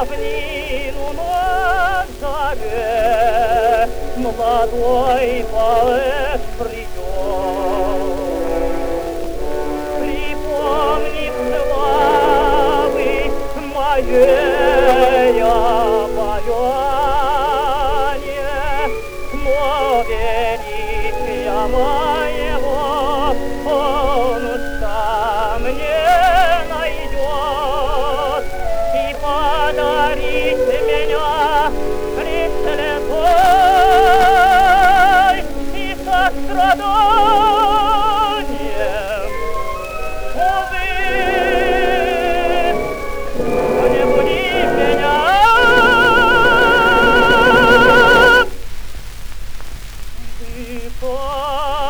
равнину на заре молодой поэт придет. Припомнит славы моей обаяние, но величия моего он сам не найдет и подарит меня лишь слепой и состраданием. Увы, не буди меня. Ты